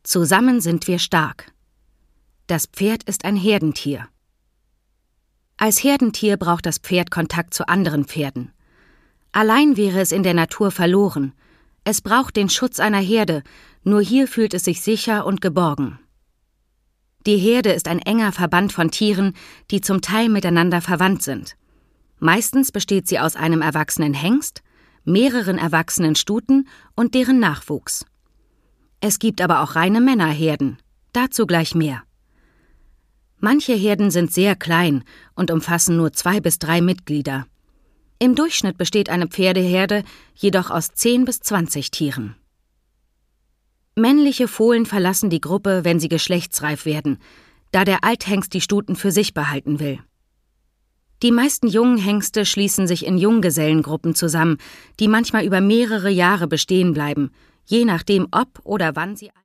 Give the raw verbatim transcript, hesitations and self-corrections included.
Zusammen sind wir stark. Das Pferd ist ein Herdentier. Als Herdentier braucht das Pferd Kontakt zu anderen Pferden. Allein wäre es in der Natur verloren. Es braucht den Schutz einer Herde, nur hier fühlt es sich sicher und geborgen. Die Herde ist ein enger Verband von Tieren, die zum Teil miteinander verwandt sind. Meistens besteht sie aus einem erwachsenen Hengst, mehreren erwachsenen Stuten und deren Nachwuchs. Es gibt aber auch reine Männerherden, dazu gleich mehr. Manche Herden sind sehr klein und umfassen nur zwei bis drei Mitglieder. Im Durchschnitt besteht eine Pferdeherde jedoch aus zehn bis zwanzig Tieren. Männliche Fohlen verlassen die Gruppe, wenn sie geschlechtsreif werden, da der Althengst die Stuten für sich behalten will. Die meisten jungen Hengste schließen sich in Junggesellengruppen zusammen, die manchmal über mehrere Jahre bestehen bleiben, je nachdem ob oder wann sie